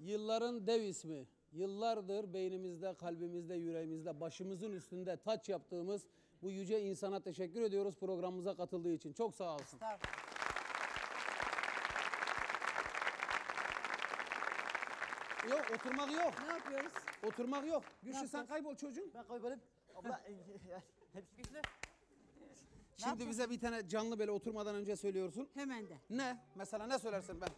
Yılların dev ismi, yıllardır beynimizde, kalbimizde, yüreğimizde, başımızın üstünde taç yaptığımız bu yüce insana teşekkür ediyoruz programımıza katıldığı için. Çok sağ olsun. Yok, oturmak yok. Ne yapıyoruz? Oturmak yok. Güçlü sen kaybol çocuğum. Ben kaybolayım. Abla hepsi güçlü. Şimdi bize bir tane canlı böyle oturmadan önce söylüyorsun. Hemen de. Ne? Mesela ne söylersin ben?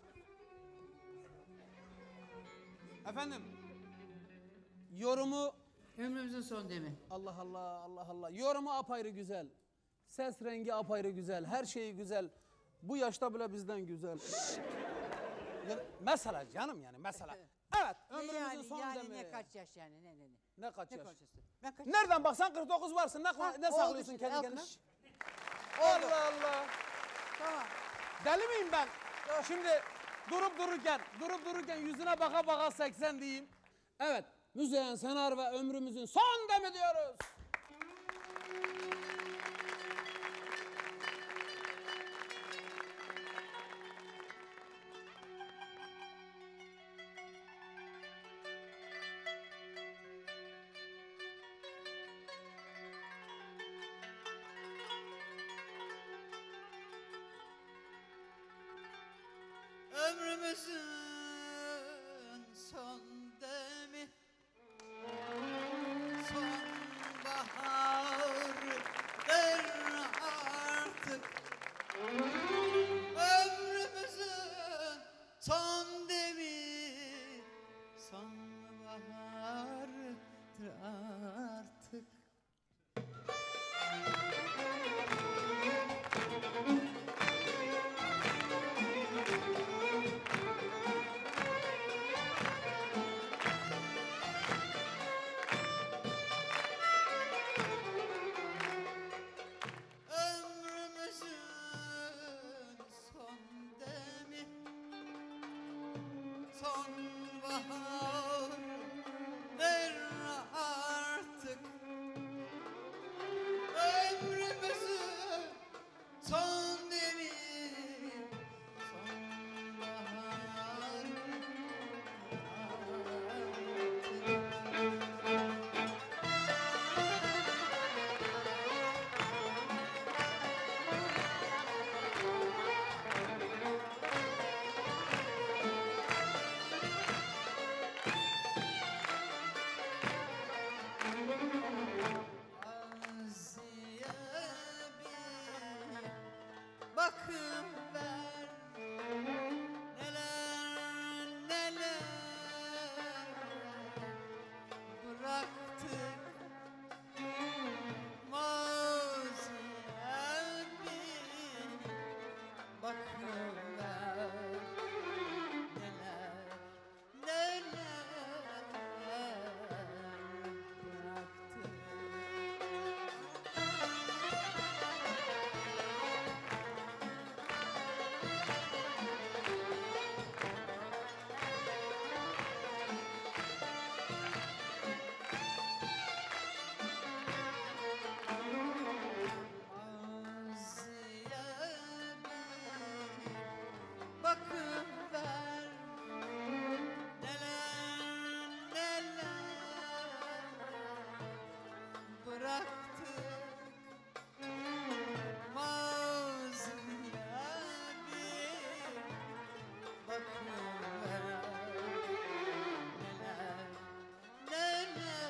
Efendim? Yorumu... Ömrümüzün son demi. Allah Allah, Allah Allah. Yorumu apayrı güzel. Ses rengi apayrı güzel. Her şeyi güzel. Bu yaşta bile bizden güzel. Yani mesela canım yani mesela. Evet, ömrümüzün son demi. Ne kaç yaş yani ne. Ne kaç yaş? Ben kaç? Nereden baksan 49 varsın. Ne saklıyorsun kendi kendine? Allah Allah. Tamam. Deli miyim ben? Şimdi durup dururken yüzüne baka baka 80 diyeyim. Evet, Müzeyyen Senar ve ömrümüzün son demi diyoruz. Ömrümüzün son demi, sonbahardır artık. Ömrümüzün son demi, sonbahardır artık. Sonbahardır artık. Ömrümüzün son demi, sonbahardır bakın ver neler bıraktık maziye bir bakın ver neler bıraktık. Bakın ver neler bıraktık maziye bir bakın ver neler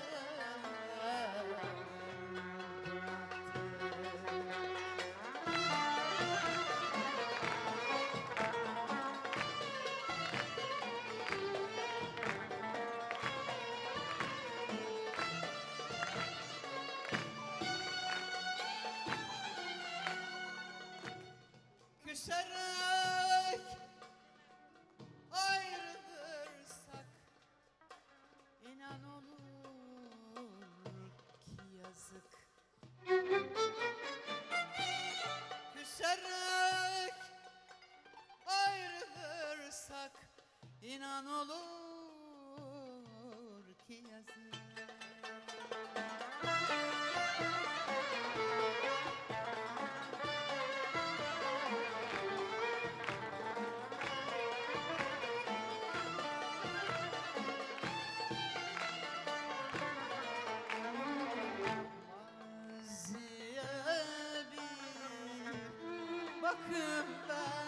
küserek ayrılırsak inan olur ki yazık. Küserek ayrılırsak inan olur ki yazık. ben